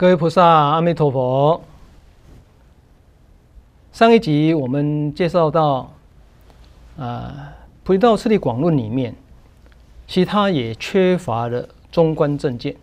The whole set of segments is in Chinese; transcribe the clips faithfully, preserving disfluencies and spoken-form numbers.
各位菩萨，阿弥陀佛。上一集我们介绍到，呃，《菩提道次第广论》里面，其他也缺乏了中观正见。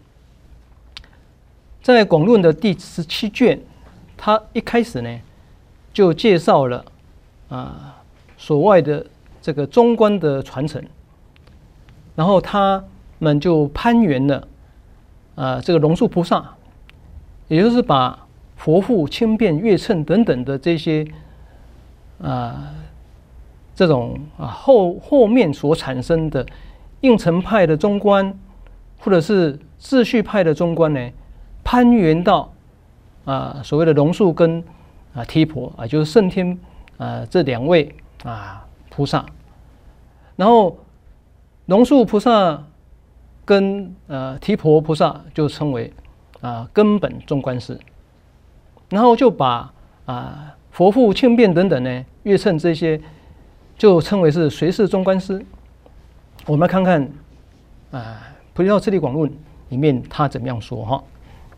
在广论的第十七卷，他一开始呢，就介绍了啊、呃、所谓的这个中观的传承，然后他们就攀缘了啊、呃、这个龙树菩萨。也就是把佛父、轻便、月称等等的这些啊、呃、这种啊后后面所产生的应成派的中观，或者是秩序派的中观呢，攀缘到啊、呃、所谓的龙树跟啊提婆啊，就是圣天啊这两位啊菩萨，然后龙树菩萨跟呃提婆菩萨就称为啊，根本中观师，然后就把啊佛父、轻便等等呢，月称这些，就称为是随侍中观师。我们来看看啊《菩提道次第广论》里面他怎么样说哈。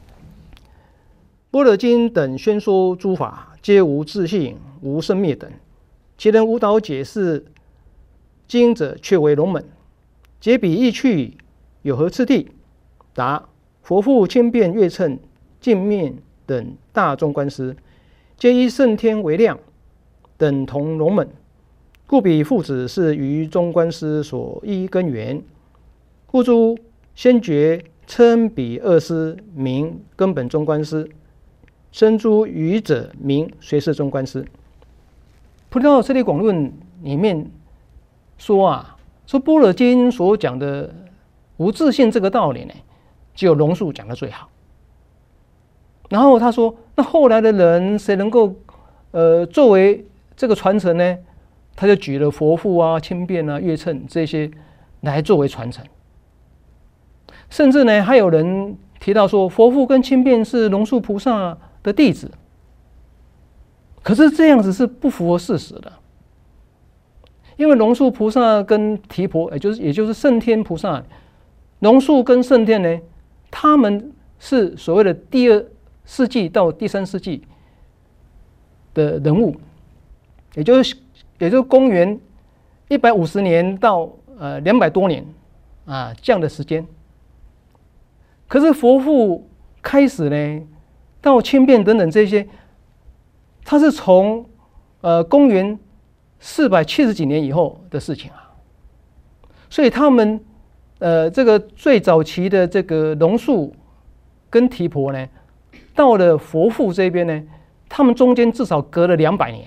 般若经等宣说诸法，皆无自性，无生灭等。其人无导解释经者，却为龙门。解彼意趣，有何次第？答：佛父、轻便、月称、净面等大中观师，皆依圣天为量，等同龙门。故彼父子是于中观师所依根源。故诸先觉称彼二师名根本中观师，生诸愚者名随侍中观师。菩提道次第广论里面说啊，说般若经所讲的无自性这个道理呢，只有龙树讲的最好。然后他说，那后来的人谁能够呃作为这个传承呢？他就举了佛父啊、轻便啊、月称这些来作为传承。甚至呢，还有人提到说，佛父跟轻便是龙树菩萨的弟子。可是这样子是不符合事实的，因为龙树菩萨跟提婆，也就是也就是圣天菩萨，龙树跟圣天呢，他们是所谓的第二世纪到第三世纪的人物，也就是也就是公元一百五十年到呃两百多年啊这样的时间。可是佛父开始呢，到轻便等等这些，他是从呃公元四百七十几年以后的事情啊，所以他们呃这个最早期的这个龙树跟提婆呢，到了佛父这边呢，他们中间至少隔了两百年。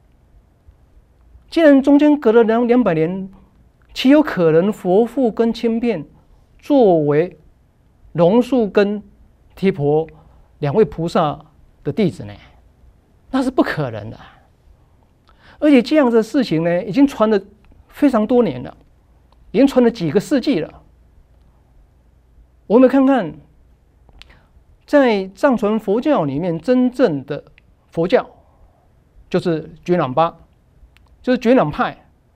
既然中间隔了两两百年，岂有可能佛父跟轻便作为龙树跟提婆两位菩萨的弟子呢？那是不可能的。而且这样的事情呢，已经传了非常多年了，已经传了几个世纪了。我们看看，在藏传佛教里面，真正的佛教就是觉朗巴，就是觉朗派。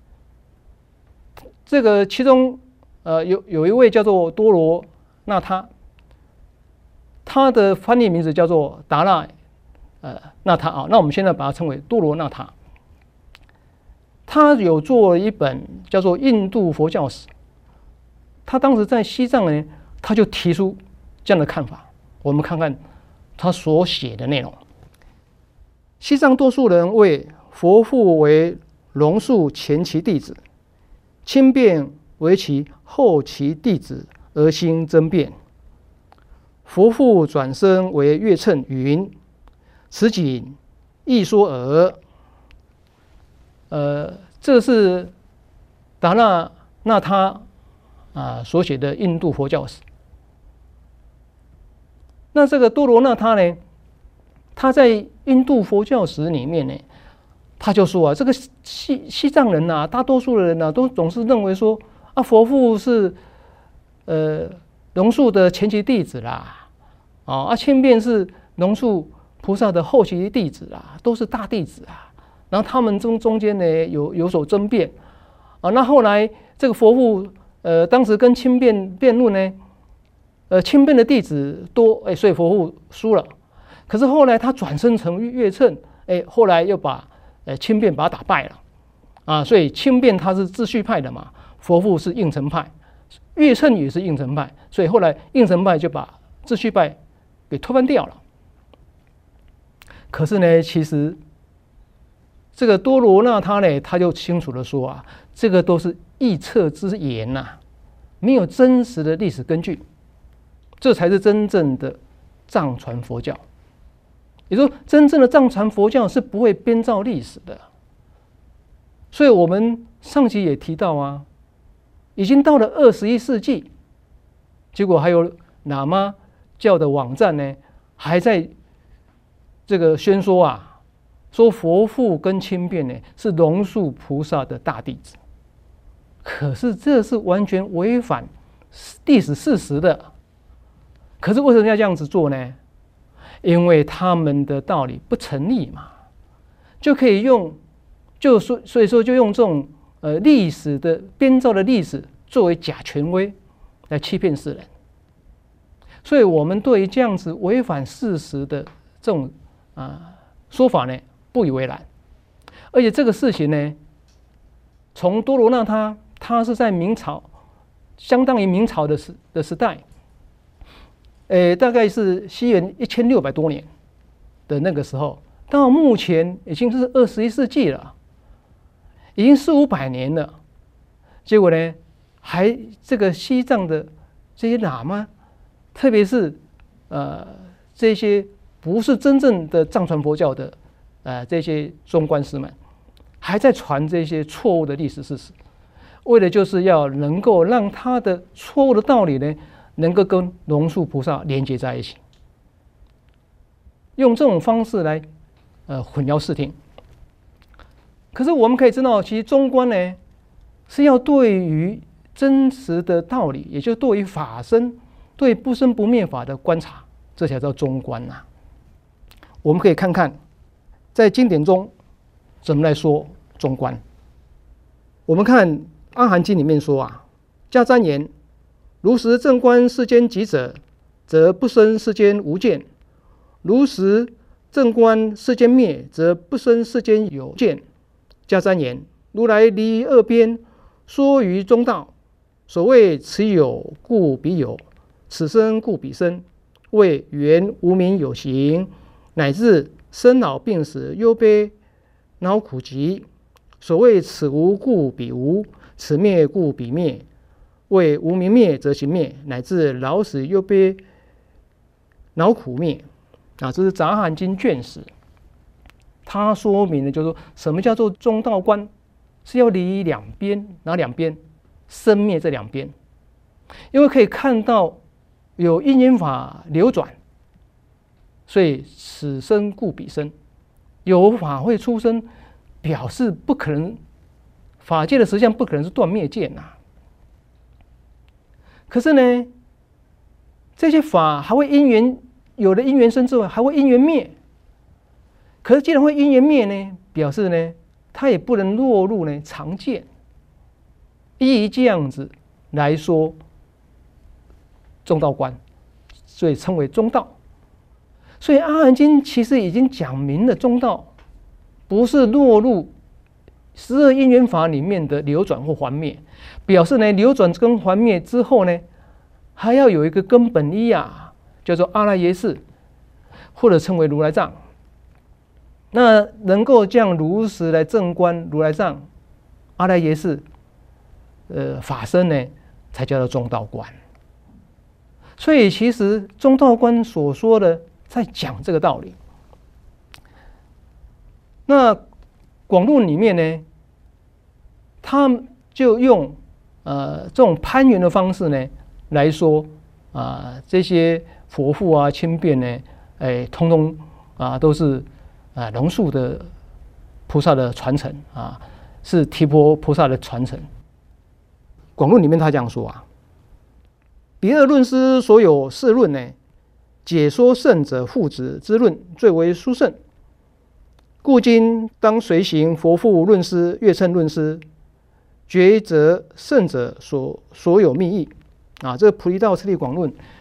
这个其中，呃，有有一位叫做多罗那他，他的翻译名字叫做达赖呃那他啊，那我们现在把它称为多罗那他。他有做一本叫做《印度佛教史》，他当时在西藏呢，他就提出这样的看法。我们看看他所写的内容。西藏多数人为佛父为龙树前期弟子，轻便为其后期弟子而兴争辩。佛父转生为月称云，此仅一说耳。呃，这是达那那他啊所写的《印度佛教史》。那这个多罗那他呢，他在《印度佛教史》里面呢，他就说啊，这个西西藏人呐、啊，大多数的人呐、啊，都总是认为说啊，佛父是呃龙树的前期弟子啦，啊，啊轻便是龙树菩萨的后期弟子啦，都是大弟子啊。然后他们中中间呢有有所争辩啊。那后来这个佛父呃当时跟轻便辩论呢， 呃轻便的弟子多，哎，所以佛父输了。可是后来他转生成月称，哎，后来又把呃轻便把他打败了，啊，所以轻便他是秩序派的嘛，佛父是应成派，月称也是应成派，所以后来应成派就把秩序派给推翻掉了。可是呢，其实这个多罗那他呢，他就清楚的说啊，这个都是臆测之言呐、啊，没有真实的历史根据，这才是真正的藏传佛教。也就是说，真正的藏传佛教是不会编造历史的。所以我们上集也提到啊，已经到了二十一世纪，结果还有喇嘛教的网站呢，还在这个宣说啊，说佛父跟轻便呢是龙树菩萨的大弟子。可是这是完全违反历史事实的。可是为什么要这样子做呢？因为他们的道理不成立嘛，就可以用，就说所以说就用这种呃历史的编造的历史作为假权威来欺骗世人。所以我们对于这样子违反事实的这种啊、呃、说法呢不以为然。而且这个事情呢，从多罗那他他是在明朝，相当于明朝的时的时代。呃，大概是西元一千六百多年的那个时候，到目前已经是二十一世纪了，已经四五百年了。结果呢，还这个西藏的这些喇嘛，特别是呃这些不是真正的藏传佛教的呃这些中观师们，还在传这些错误的历史事实，为的就是要能够让他的错误的道理呢，能够跟龙树菩萨连接在一起，用这种方式来呃混淆视听。可是我们可以知道，其实中观呢是要对于真实的道理，也就是对于法身、对不生不灭法的观察，这才叫中观呐、啊。我们可以看看在经典中怎么来说中观。我们看《阿含经》里面说啊，迦旃延。如实正观世间集者，则不生世间无见；如实正观世间灭，则不生世间有见。迦旃延，如来离二边，说于中道。所谓此有故彼有，此生故彼生，谓缘无明有形，乃至生老病死、忧悲恼苦集。所谓此无故彼无，此灭故彼灭。为无明灭则行灭，乃至老死忧悲恼苦灭啊！这是《杂含经》卷十，它说明的就是说，什么叫做中道观，是要离两边，哪两边？生灭这两边，因为可以看到有因缘法流转，所以此生故彼生，有法会出生，表示不可能，法界的实相不可能是断灭见呐、啊。可是呢，这些法还会因缘，有了因缘生之外，还会因缘灭。可是既然会因缘灭呢，表示呢，它也不能落入呢常见。依这样子来说，中道观，所以称为中道。所以《阿含经》其实已经讲明了中道不是落入十二因缘法里面的流转或还灭，表示呢流转跟还灭之后呢，还要有一个根本一啊，叫做阿赖耶识，或者称为如来藏。那能够这样如实来正观如来藏、阿赖耶识，呃法身呢，才叫做中道观。所以其实中道观所说的在讲这个道理。那广论里面呢，他就用呃这种攀缘的方式呢来说啊、呃，这些佛父啊、轻便呢，哎，通通啊都是啊龙树的菩萨的传承啊，是提婆菩萨的传承。广论里面他这样说啊，彼二论师所有四论呢，解说圣者父子之论最为殊胜。故今当随行佛父论师、月称论师，抉择圣者所所有密意啊。这个《菩提道次第广论》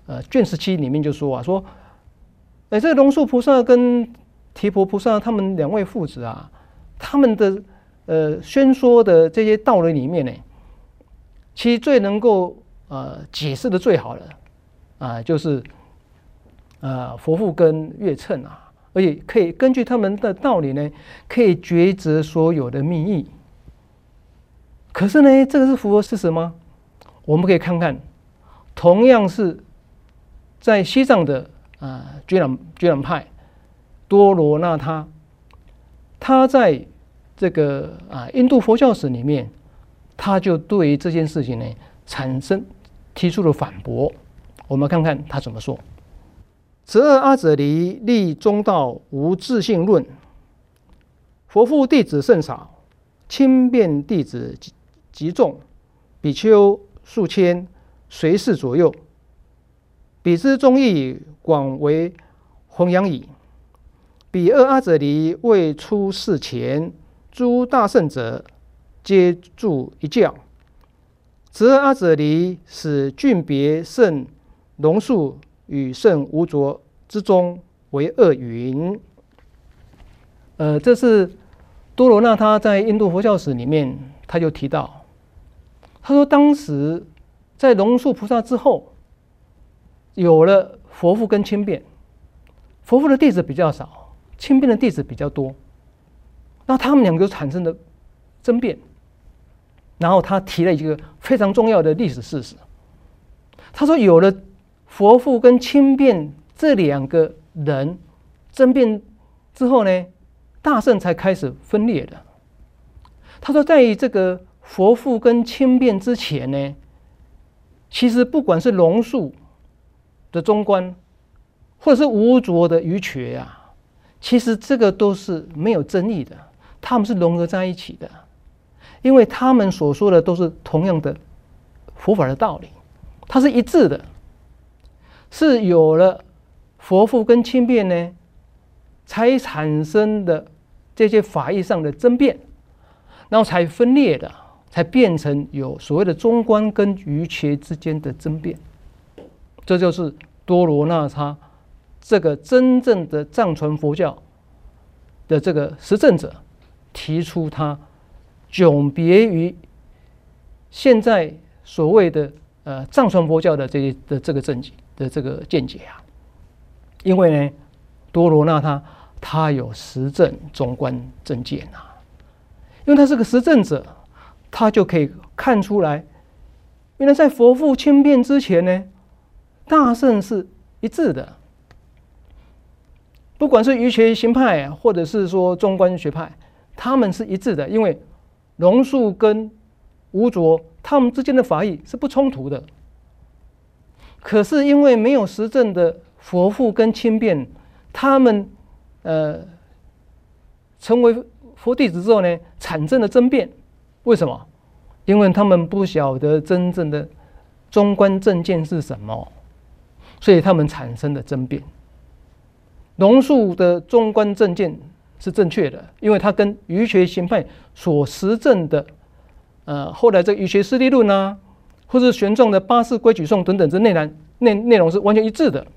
呃卷十七里面就说啊，说，哎，这个龙树菩萨跟提婆菩萨他们两位父子啊，他们的呃宣说的这些道理里面呢，其实最能够呃解释的最好的啊、呃，就是呃佛父跟月称啊，而且可以根据他们的道理呢，可以抉择所有的密意。可是呢，这个是符合事实吗？我们可以看看，同样是在西藏的啊觉朗觉朗派多罗那他，他在这个啊印度佛教史里面，他就对于这件事情呢产生提出了反驳。我们看看他怎么说：十二阿阇黎立中道无自性论，佛父弟子甚少，亲辨弟子极众，比丘数千，随侍左右。彼之宗义广为弘扬矣。彼二阿阇黎未出世前，诸大圣者皆著一教。十二阿阇黎使郡别圣龙树与圣无着之中为二云。呃，这是多罗那他在印度佛教史里面，他就提到，他说当时在龙树菩萨之后，有了佛父跟亲辨，佛父的弟子比较少，亲辨的弟子比较多，那他们两个就产生了争辩。然后他提了一个非常重要的历史事实，他说有了佛父跟亲辨这两个人争辩之后呢，大乘才开始分裂的。他说在这个佛父跟亲辨之前呢，其实不管是龙树的中观，或者是无着的瑜伽啊，其实这个都是没有争议的，他们是融合在一起的，因为他们所说的都是同样的佛法的道理，它是一致的。是有了佛父跟亲辨呢，才产生的这些法义上的争辩，然后才分裂的，才变成有所谓的中观跟瑜伽之间的争辩。这就是多罗那他这个真正的藏传佛教的这个实证者提出他迥别于现在所谓的呃藏传佛教的这些的这个正解的这个见解啊。因为呢，多罗那他他有实证中观正见啊，因为他是个实证者，他就可以看出来，原来在佛父亲辨之前呢，大乘是一致的，不管是瑜伽行派或者是说中观学派，他们是一致的，因为龙树跟无着他们之间的法义是不冲突的。可是因为没有实证的佛父跟亲辨，他们呃成为佛弟子之后呢，产生了争辩。为什么？因为他们不晓得真正的中观正见是什么，所以他们产生了争辩。龙树的中观正见是正确的，因为他跟瑜伽行派所实证的，呃，后来这个瑜伽师地论啊，或是玄奘的八识规矩颂等等这内容内内容是完全一致的，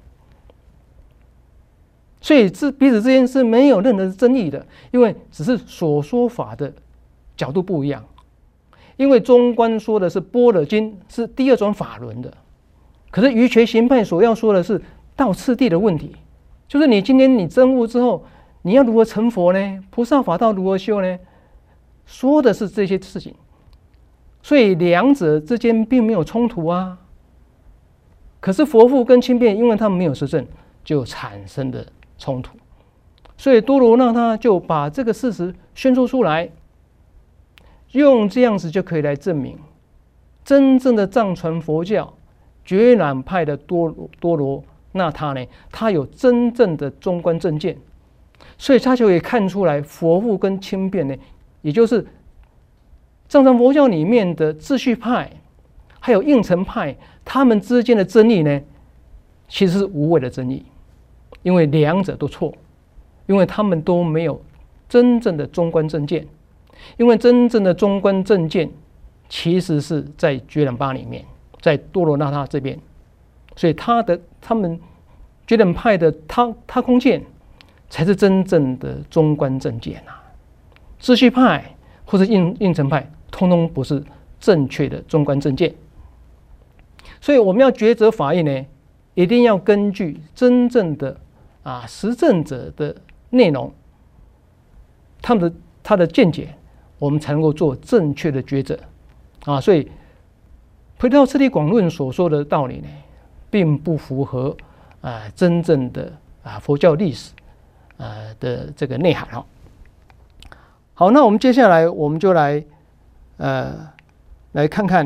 所以这彼此之间是没有任何争议的，因为只是所说法的角度不一样。因为中观说的是般若经，是第二种法轮的，可是瑜伽行派所要说的是道次第的问题，就是你今天你证悟之后，你要如何成佛呢？菩萨法道如何修呢？说的是这些事情，所以两者之间并没有冲突啊。可是佛父跟亲辨，因为他们没有实证，就产生的冲突。所以多罗那他就把这个事实宣说出来，用这样子就可以来证明，真正的藏传佛教觉朗派的多多罗那他呢，他有真正的中观正见，所以他就可以看出来佛父跟亲辨呢，也就是藏传佛教里面的秩序派还有应成派，他们之间的争议呢，其实是无谓的争议，因为两者都错，因为他们都没有真正的中观正见，因为真正的中观正见其实是在觉朗巴里面，在多罗那他这边， 所以他的他们觉得派的他他空见才是真正的中观正见啊，秩序派或者应应成派，通通不是正确的中观正见。所以我们要抉择法义呢，一定要根据真正的啊实证者的内容，他们的他的见解，我们才能够做正确的抉择啊。所以菩提道次第广论所说的道理呢，并不符合啊真正的啊佛教历史呃的这个内涵哈。好，那我们接下来我们就来呃来看看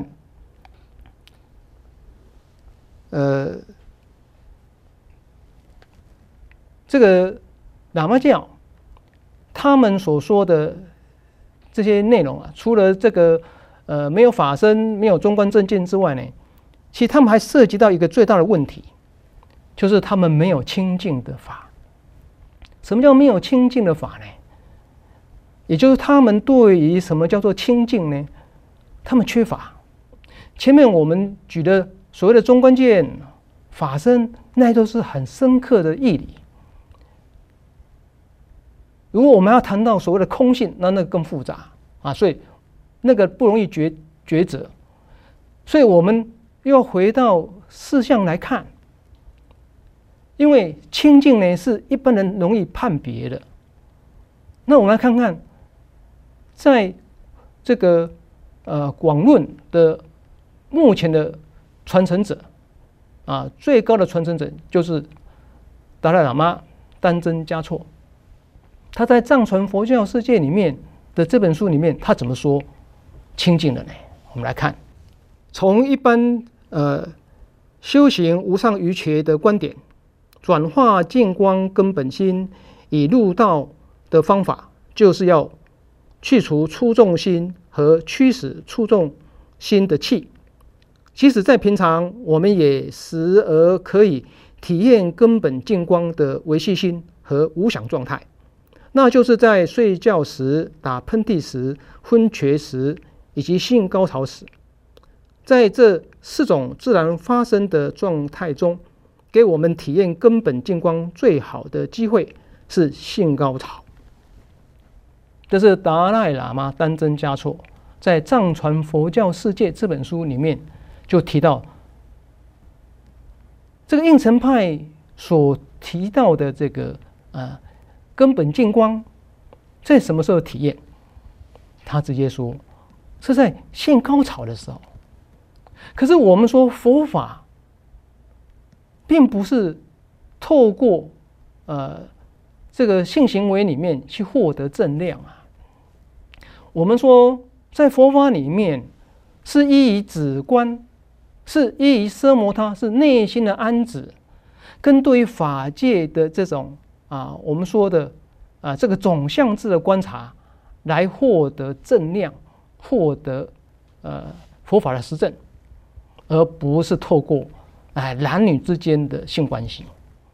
呃这个喇嘛教他们所说的这些内容啊，除了这个呃没有法身、没有中观正见之外呢，其实他们还涉及到一个最大的问题，就是他们没有清净的法。什么叫没有清净的法呢？也就是他们对于什么叫做清净呢？他们缺乏。前面我们举的所谓的中观见、法身，那都是很深刻的义理。如果我们要谈到所谓的空性，那那更复杂啊，所以那个不容易抉抉择。所以我们又要回到事项来看，因为清净呢是一般人容易判别的。那我们来看看，在这个呃广论的目前的传承者啊，最高的传承者就是达赖喇嘛丹增嘉措。他在藏传佛教世界里面的这本书里面，他怎么说清净的呢？我们来看，从一般呃修行无上瑜伽的观点，转化净光根本心以入道的方法，就是要去除粗重心和驱使粗重心的气。即使在平常，我们也时而可以体验根本净光的微细心和无想状态。那就是在睡觉时、打喷嚏时、昏厥时以及性高潮时，在这四种自然发生的状态中，给我们体验根本净光最好的机会是性高潮。这是达赖喇嘛丹增嘉措在《藏传佛教世界》这本书里面就提到，这个应成派所提到的这个呃。根本净光在什么时候体验？他直接说是在性高潮的时候。可是我们说佛法并不是透过呃这个性行为里面去获得正量啊。我们说在佛法里面是依于止观，是依于奢摩他，是内心的安止，跟对于法界的这种啊，我们说的啊，这个总相智的观察，来获得正量，获得呃佛法的实证，而不是透过哎男女之间的性关系。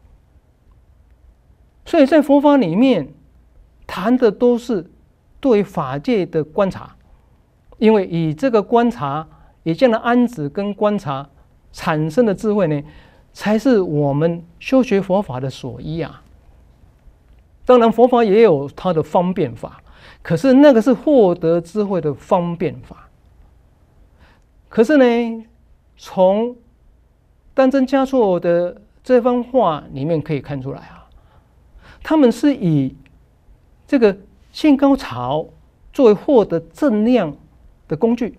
所以在佛法里面谈的都是对法界的观察，因为以这个观察，以这样的安止跟观察产生的智慧呢，才是我们修学佛法的所依啊。当然，佛法也有它的方便法，可是那个是获得智慧的方便法。可是呢，从丹增嘉措的这番话里面可以看出来啊，他们是以这个性高潮作为获得正量的工具，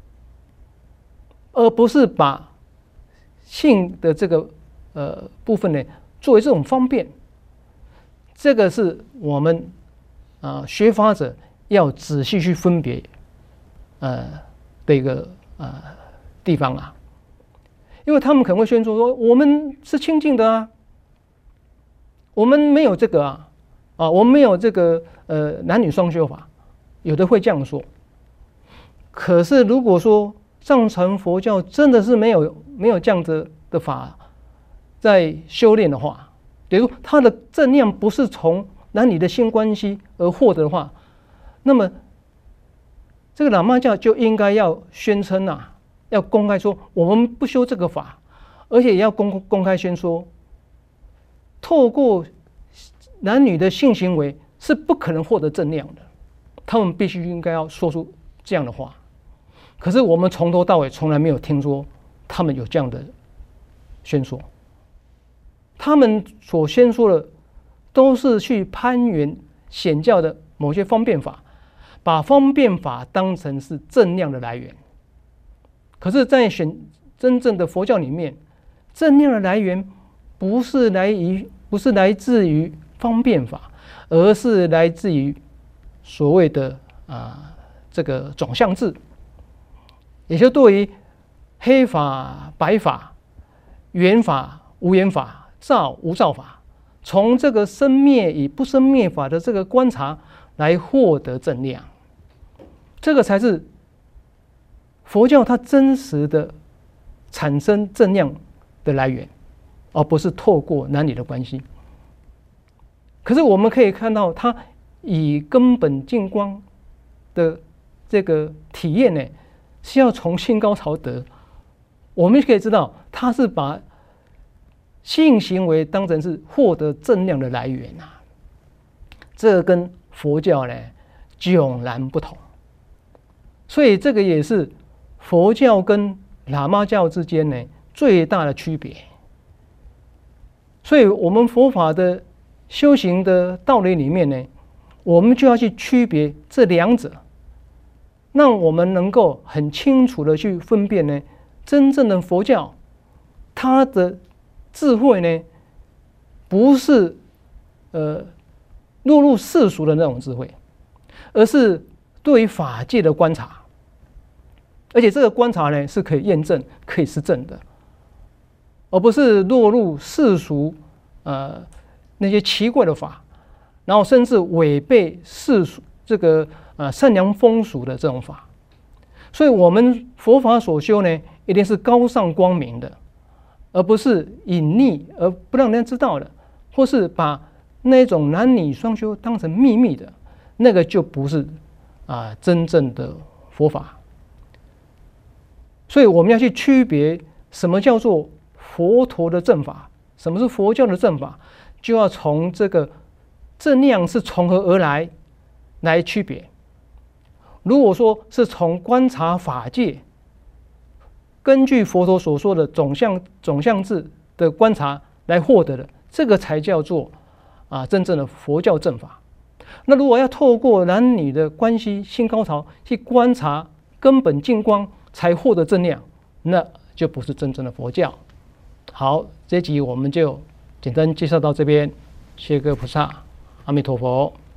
而不是把性的这个呃部分呢作为这种方便。这个是我们啊、呃、学法者要仔细去分别呃的一个呃地方啊，因为他们可能会宣说说我们是清净的啊，我们没有这个啊啊我们没有这个呃男女双修法，有的会这样说。可是如果说藏传佛教真的是没有没有这样的的法在修炼的话，比如他的正量不是从男女的性关系而获得的话，那么这个喇嘛教就应该要宣称啊，要公开说我们不修这个法， 而且也要公公开宣说，透过男女的性行为是不可能获得正量的，他们必须应该要说出这样的话。可是我们从头到尾从来没有听说他们有这样的宣说，他们所宣说的都是去攀援显教的某些方便法，把方便法当成是正量的来源。可是，在选真正的佛教里面，正量的来源不是来于不是来自于方便法，而是来自于所谓的啊、呃、这个总相智，也就对于黑法、白法、缘法、无缘法、造无造法，从这个生灭与不生灭法的这个观察来获得正量，这个才是佛教它真实的产生正量的来源，而不是透过男女的关系。可是我们可以看到，它以根本净光的这个体验呢，是要从性高潮得。我们可以知道，它是把性行为当成是获得正量的来源啊，这跟佛教呢迥然不同。所以这个也是佛教跟喇嘛教之间呢最大的区别。所以我们佛法的修行的道理里面呢，我们就要去区别这两者，让我们能够很清楚的去分辨呢，真正的佛教它的智慧呢，不是呃落入世俗的那种智慧，而是对于法界的观察，而且这个观察呢是可以验证、可以实证的，而不是落入世俗呃那些奇怪的法，然后甚至违背世俗这个呃善良风俗的这种法。所以，我们佛法所修呢，一定是高尚光明的，而不是隐匿而不让人知道的，或是把那种男女双修当成秘密的，那个就不是啊、呃、真正的佛法。所以我们要去区别什么叫做佛陀的正法，什么是佛教的正法，就要从这个正量是从何而来来区别。如果说是从观察法界，根据佛陀所说的总相总相智的观察来获得的，这个才叫做啊真正的佛教正法。那如果要透过男女的关系性高潮去观察根本净光才获得正量，那就不是真正的佛教。好，这集我们就简单介绍到这边，谢谢各位菩萨，阿弥陀佛。